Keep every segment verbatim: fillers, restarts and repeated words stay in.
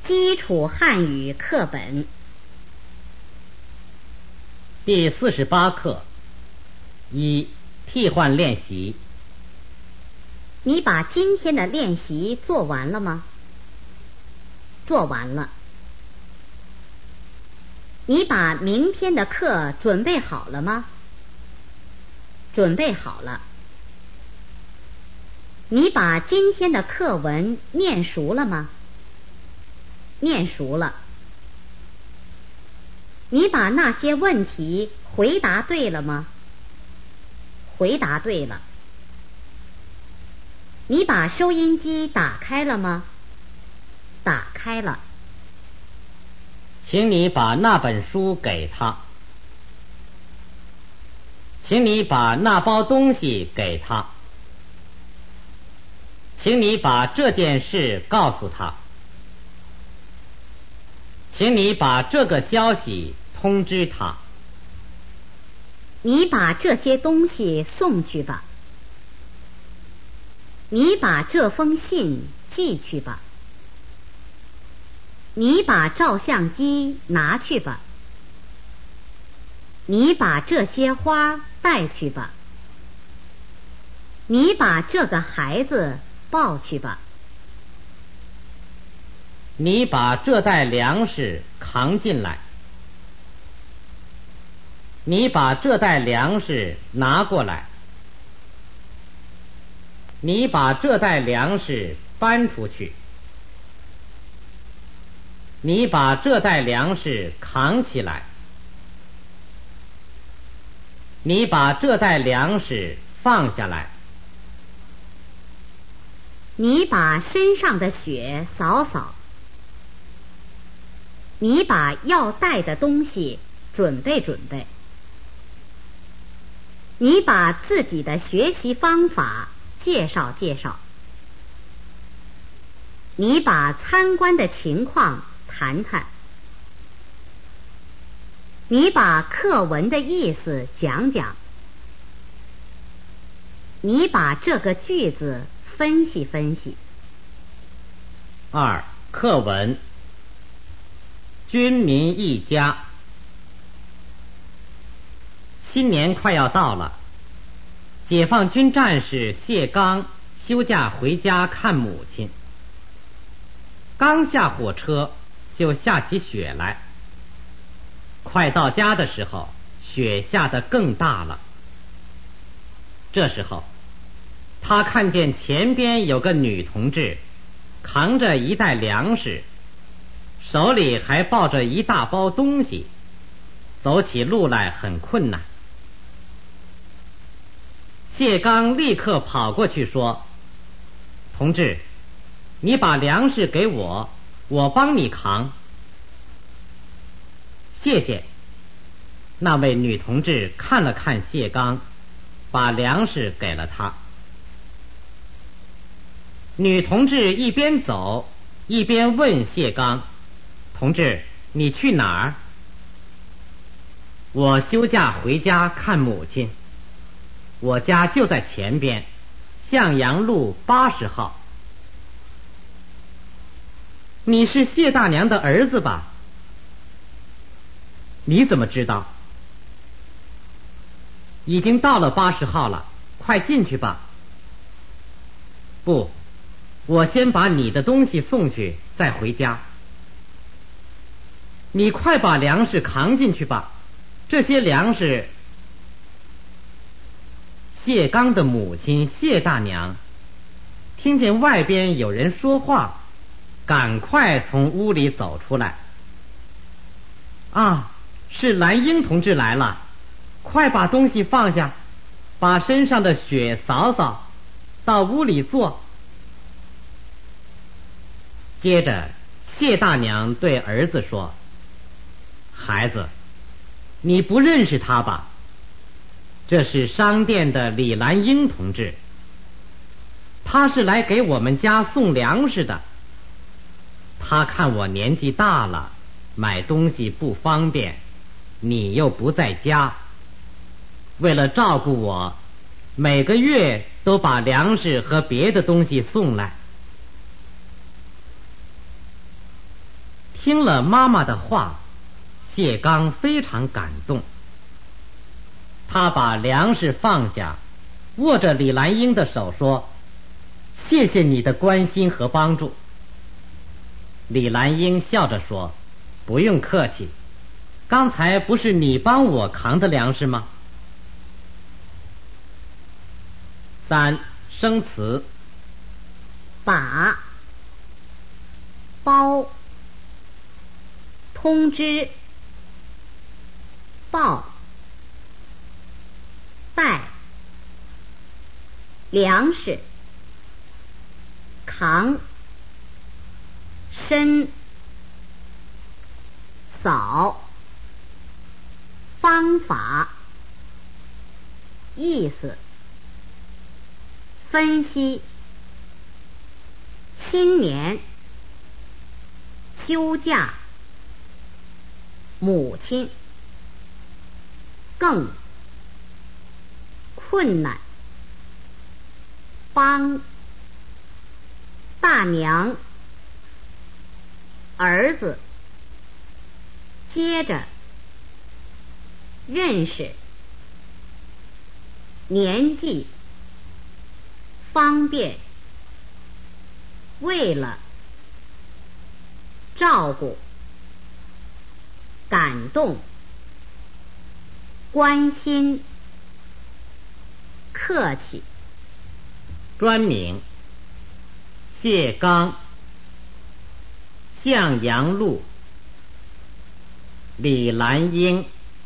基础汉语课本第四十八课一替换练习。 你把今天的练习做完了吗？做完了。你把明天的课准备好了吗？准备好了。你把今天的课文念熟了吗？念熟了。你把那些问题回答对了吗？回答对了。你把收音机打开了吗？打开了。 请你把那本书给他。请你把那包东西给他。请你把这件事告诉他。请你把这个消息通知他。 你把这些东西送去吧。你把这封信寄去吧。你把照相机拿去吧。你把这些花带去吧。你把这个孩子抱去吧。 你把这袋粮食扛进来。你把这袋粮食拿过来。你把这袋粮食搬出去。你把这袋粮食扛起来。你把这袋粮食放下来。 你把身上的血扫扫。你把要带的东西准备准备。你把自己的学习方法介绍介绍。你把参观的情况谈谈。你把课文的意思讲讲。你把这个句子分析分析。 二、课文。军民一家。新年快要到了，解放军战士谢刚休假回家看母亲。刚下火车就下起雪来，快到家的时候，雪下得更大了。这时候，他看见前边有个女同志扛着一袋粮食，手里还抱着一大包东西，走起路来很困难。谢刚立刻跑过去说：同志，你把粮食给我，我帮你扛。谢谢。那位女同志看了看谢刚，把粮食给了他。女同志一边走一边问谢刚：同志，你去哪儿？我休假回家看母亲，我家就在前边，向阳路八十号。你是谢大娘的儿子吧？你怎么知道？已经到了八十号了，快进去吧。不，我先把你的东西送去，再回家。你快把粮食扛进去吧，这些粮食。谢刚的母亲谢大娘听见外边有人说话，赶快从屋里走出来。啊，是兰英同志来了，快把东西放下，把身上的雪扫扫，到屋里坐。接着谢大娘对儿子说：孩子，你不认识他吧？这是商店的李兰英同志，他是来给我们家送粮食的。他看我年纪大了，买东西不方便，你又不在家，为了照顾我，每个月都把粮食和别的东西送来。 听了妈妈的话，谢刚非常感动。他把粮食放下，握着李兰英的手说：谢谢你的关心和帮助。李兰英笑着说：不用客气，刚才不是你帮我扛的粮食吗？三、生词。 把、包、通知、报、拜、粮食、扛、申、扫、方法、意思、分析、新年、休假、母亲、更、困难、帮、大娘、儿子、接着、认识、年纪、方便、为了、照顾、感动、关心、客气。 专名：谢刚、向阳路、李兰英。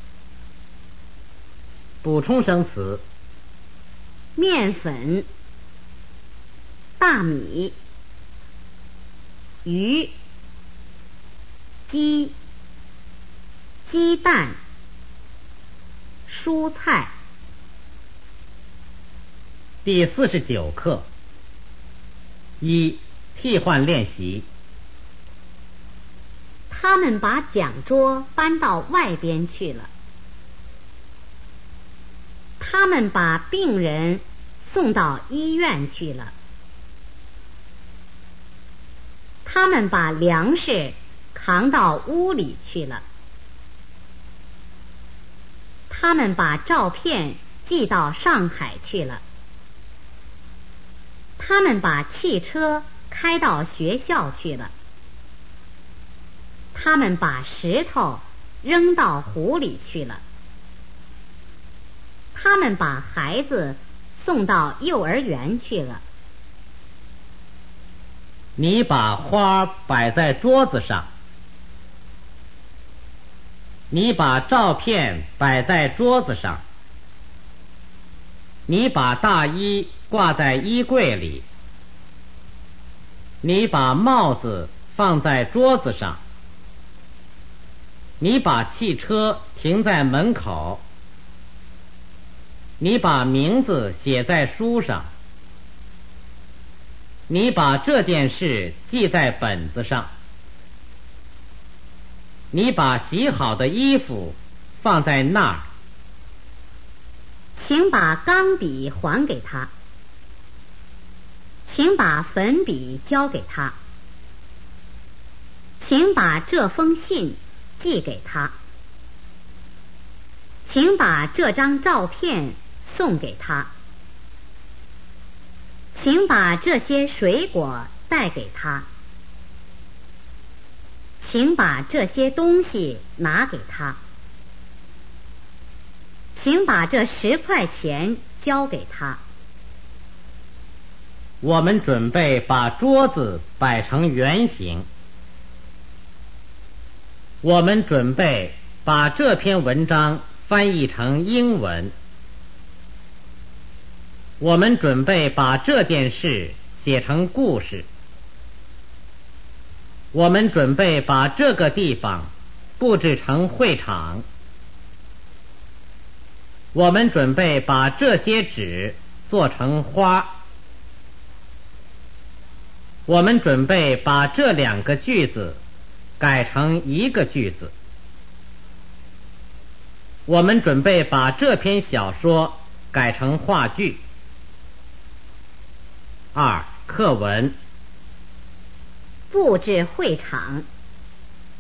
补充生词： 面粉、大米、鱼、鸡、鸡蛋、蔬菜。 第四十九课。一、替换练习。 他们把讲桌搬到外边去了。他们把病人送到医院去了。他们把粮食扛到屋里去了。他们把照片寄到上海去了。他们把汽车开到学校去了。他们把石头扔到湖里去了。他们把孩子送到幼儿园去了。 你把花摆在桌子上。你把照片摆在桌子上。你把大衣挂在衣柜里。你把帽子放在桌子上。你把汽车停在门口。你把名字写在书上。你把这件事记在本子上。你把洗好的衣服放在那儿。 请把钢笔还给他。请把粉笔交给他。请把这封信寄给他。请把这张照片送给他。请把这些水果带给他。请把这些东西拿给他。请把这十块钱交给他。 我们准备把桌子摆成圆形。我们准备把这篇文章翻译成英文。我们准备把这件事写成故事。我们准备把这个地方布置成会场。我们准备把这些纸做成花。我们准备把这两个句子改成一个句子。我们准备把这篇小说改成话剧。二、课文。 布置会场。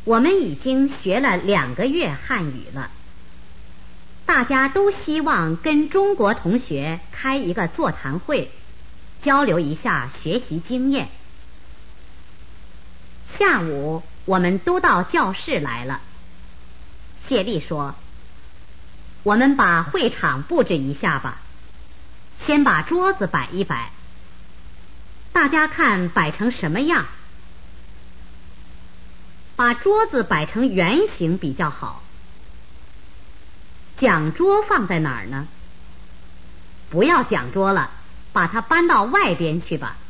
我们已经学了两个月汉语了，大家都希望跟中国同学开一个座谈会，交流一下学习经验。下午我们都到教室来了。谢丽说，我们把会场布置一下吧，先把桌子摆一摆，大家看摆成什么样？把桌子摆成圆形比较好。讲桌放在哪儿呢？不要讲桌了，把它搬到外边去吧。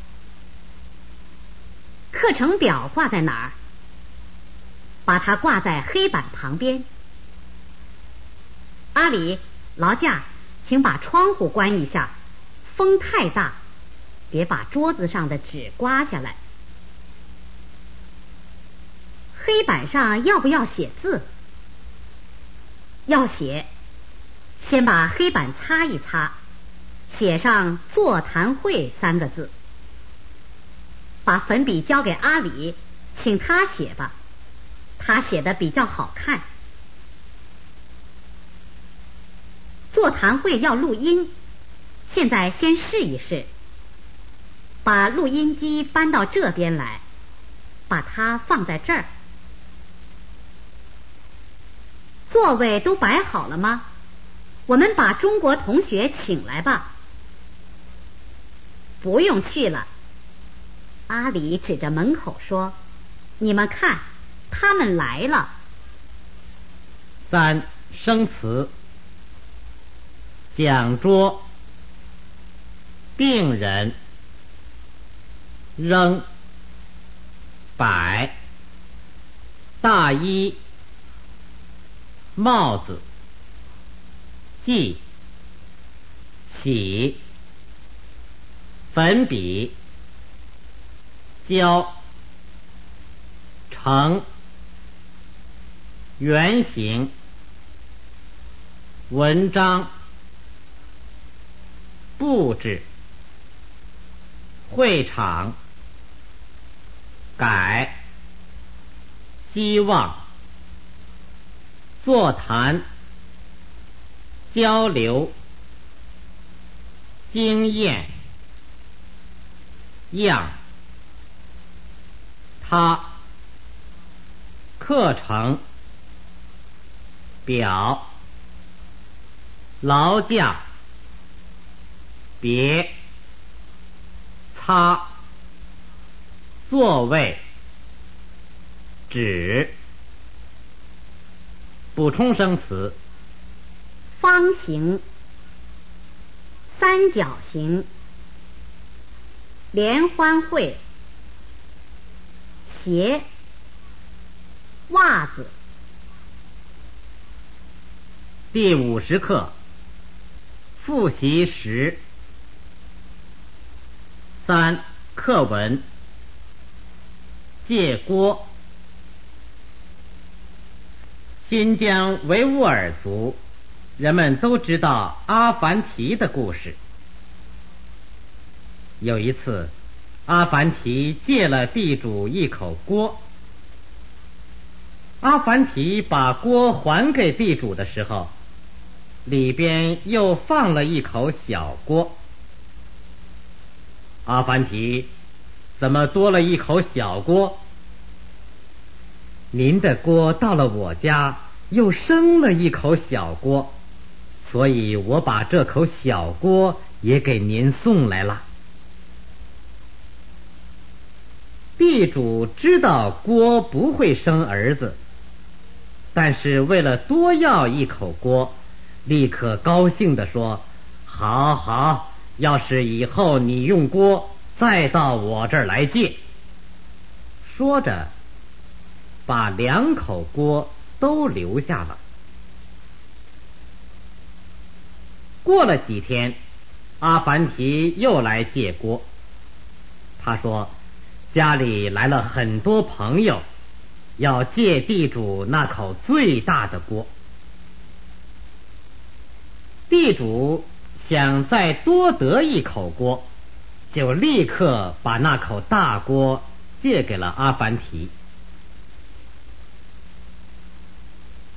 课程表挂在哪儿？把它挂在黑板旁边。阿里、劳驾，请把窗户关一下，风太大，别把桌子上的纸刮下来。黑板上要不要写字？要写，先把黑板擦一擦，写上座谈会三个字。把粉笔交给阿里，请他写吧，他写的比较好看。座谈会要录音，现在先试一试。把录音机搬到这边来，把它放在这儿。座位都摆好了吗？我们把中国同学请来吧。不用去了。阿里指着门口说，你们看，他们来了。 三、生词。讲桌，病人，扔，摆，大衣，帽子，记，起，粉笔，胶，成，圆形，文章，布置，会场，改，希望，座谈，交流，经验，样，他，课程，表，劳驾，别，擦，座位，纸。补充生词： 方形、三角形、联欢会、鞋、袜子。 第五十课，复习时。三、课文。借锅。新疆维吾尔族人们都知道阿凡提的故事。有一次，阿凡提借了地主一口锅。阿凡提把锅还给地主的时候，里边又放了一口小锅。阿凡提，怎么多了一口小锅？您的锅到了我家，又生了一口小锅，所以我把这口小锅也给您送来了。地主知道锅不会生儿子，但是为了多要一口锅，立刻高兴地说：好好，要是以后你用锅，再到我这儿来借。说着，把两口锅都留下了。过了几天，阿凡提又来借锅。他说家里来了很多朋友，要借地主那口最大的锅。地主想再多得一口锅，就立刻把那口大锅借给了阿凡提。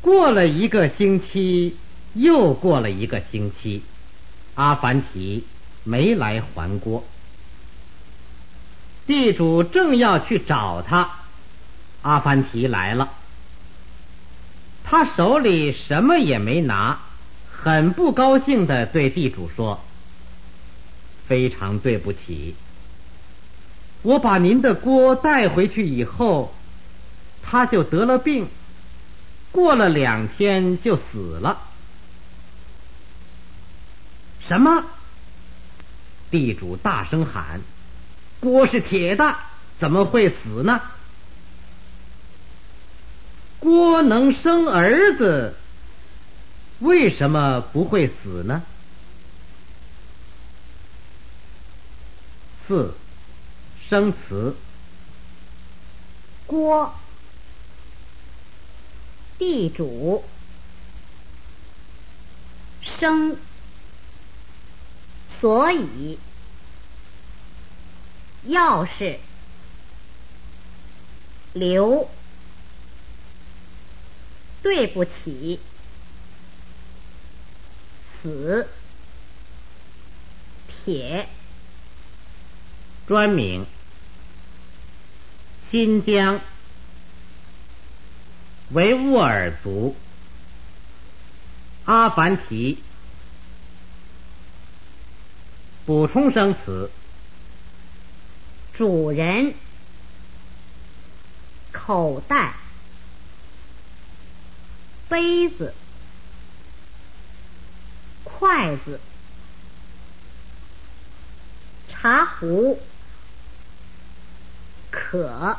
过了一个星期，又过了一个星期，阿凡提没来还锅。地主正要去找他，阿凡提来了。他手里什么也没拿，很不高兴地对地主说：非常对不起，我把您的锅带回去以后，他就得了病，过了两天就死了。什么？地主大声喊：锅是铁的，怎么会死呢？锅能生儿子，为什么不会死呢？四、生词。 锅，地主，生，所以，钥匙，留，对不起，死，铁。 专名：新疆维吾尔族阿凡提。补充生词： 主人，口袋，杯子，筷子，茶壶，可。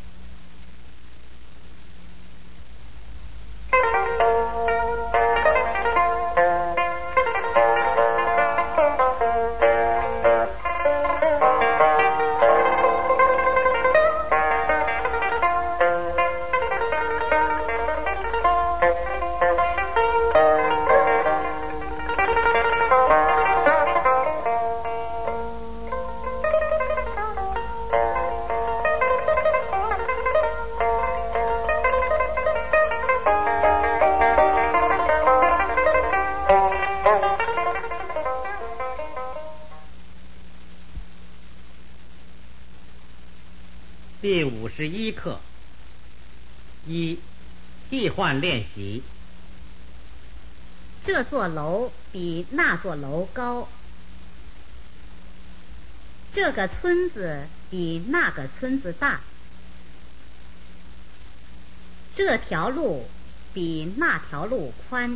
第五十一课。一、替换练习。 这座楼比那座楼高，这个村子比那个村子大，这条路比那条路宽，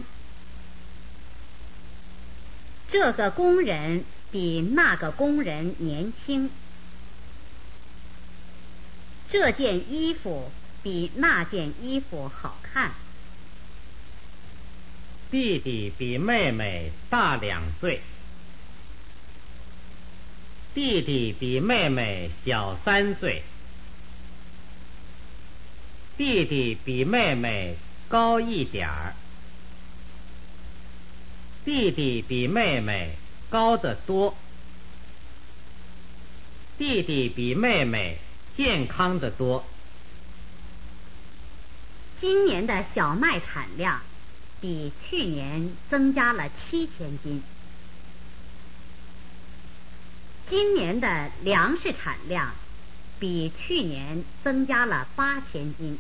这个工人比那个工人年轻，这件衣服比那件衣服好看， 弟弟比妹妹大两岁，弟弟比妹妹小三岁，弟弟比妹妹高一点儿，弟弟比妹妹高得多，弟弟比妹妹健康得多。 今年的小麦产量比去年增加了七千斤。今年的粮食产量比去年增加了八千斤。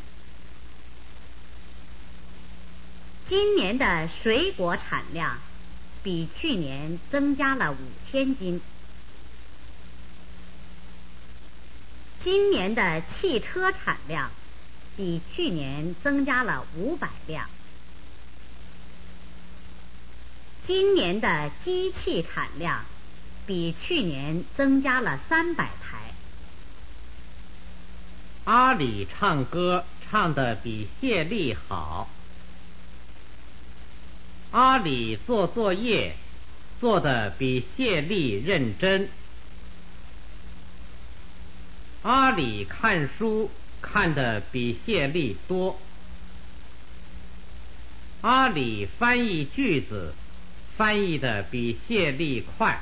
今年的水果产量比去年增加了五千斤。今年的汽车产量比去年增加了五百辆。今年的机器产量比去年增加了三百台。 阿里唱歌唱得比谢丽好。阿里做作业做得比谢丽认真。阿里看书看得比谢丽多。阿里翻译句子翻译得比谢丽快。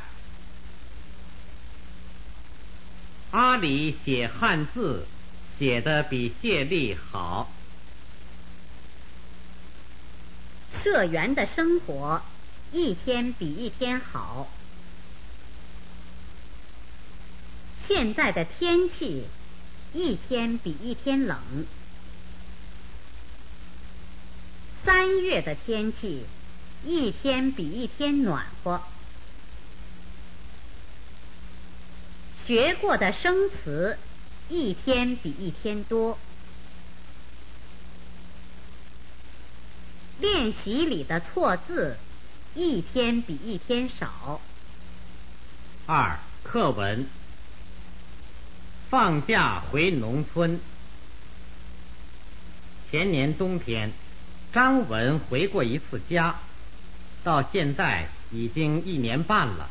阿里写汉字写得比谢丽好。 社员的生活一天比一天好。现在的天气一天比一天冷。三月的天气一天比一天暖和。学过的生词一天比一天多。练习里的错字一天比一天少。 二、课文。放假回农村。前年冬天，张文回过一次家，到现在已经一年半了。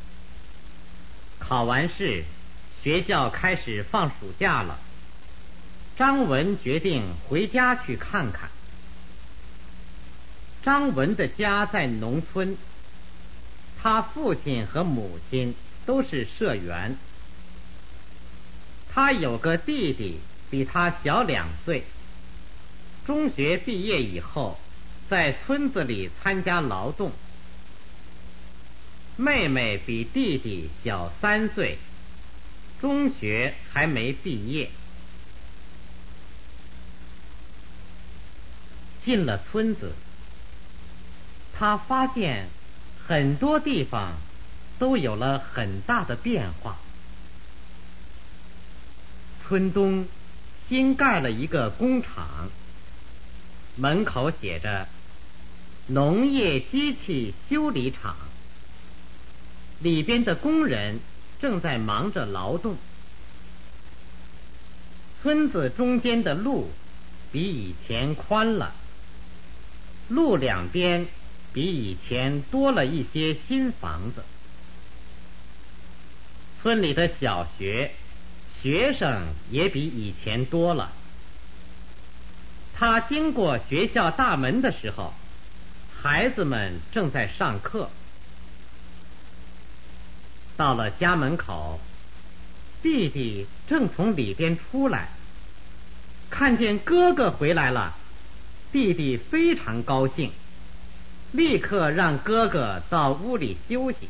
考完试，学校开始放暑假了。张文决定回家去看看。张文的家在农村，他父亲和母亲都是社员。他有个弟弟，比他小两岁。中学毕业以后，在村子里参加劳动。妹妹比弟弟小三岁，中学还没毕业。进了村子，他发现很多地方都有了很大的变化。村东新盖了一个工厂，门口写着农业机器修理厂，里边的工人正在忙着劳动。村子中间的路比以前宽了，路两边比以前多了一些新房子。村里的小学学生也比以前多了。他经过学校大门的时候，孩子们正在上课。到了家门口，弟弟正从里边出来，看见哥哥回来了，弟弟非常高兴，立刻让哥哥到屋里休息。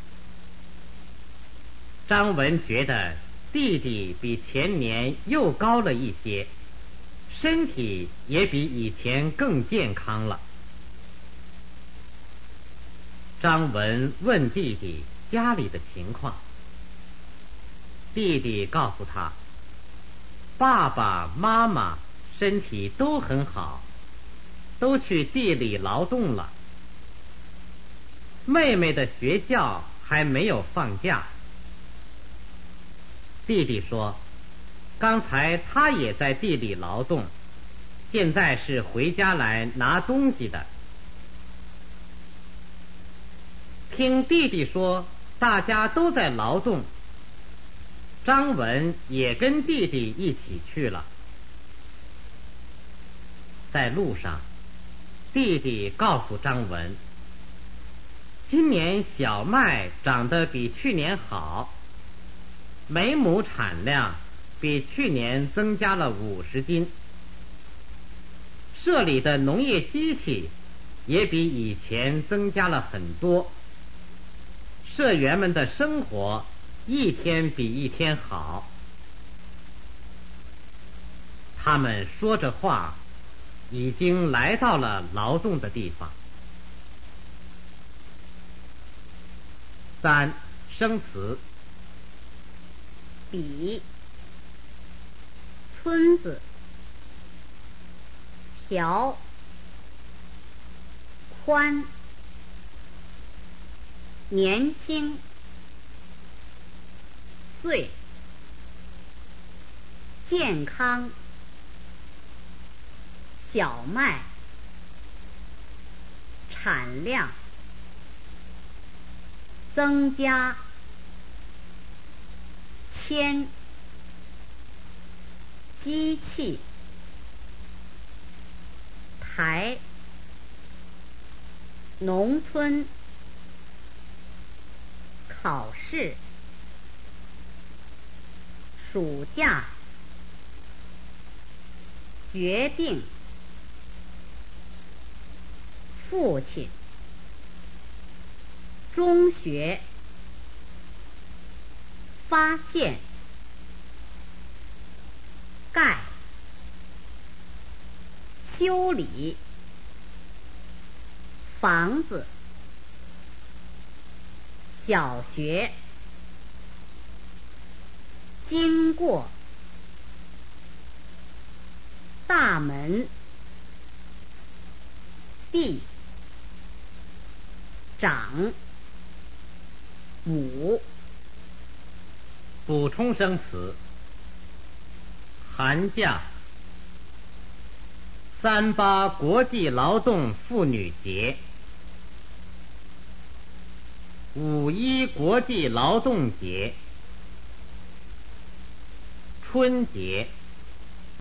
张文觉得弟弟比前年又高了一些，身体也比以前更健康了。张文问弟弟家里的情况，弟弟告诉他，爸爸妈妈身体都很好，都去地里劳动了。妹妹的学校还没有放假。弟弟说，刚才他也在地里劳动，现在是回家来拿东西的。听弟弟说大家都在劳动，张文也跟弟弟一起去了。在路上，弟弟告诉张文，今年小麦长得比去年好，每亩产量比去年增加了五十斤。社里的农业机器也比以前增加了很多。社员们的生活一天比一天好。他们说着话，已经来到了劳动的地方。三、生词。 比，村子，条，宽，年轻，岁，健康，小麦，产量，增加，铅，机器，台，农村，考试，暑假，决定， 父亲。中学。发现。盖。修理。房子。小学。经过。大门。地。长。午。 补充生词：寒假、三八国际劳动妇女节、五一国际劳动节、春节。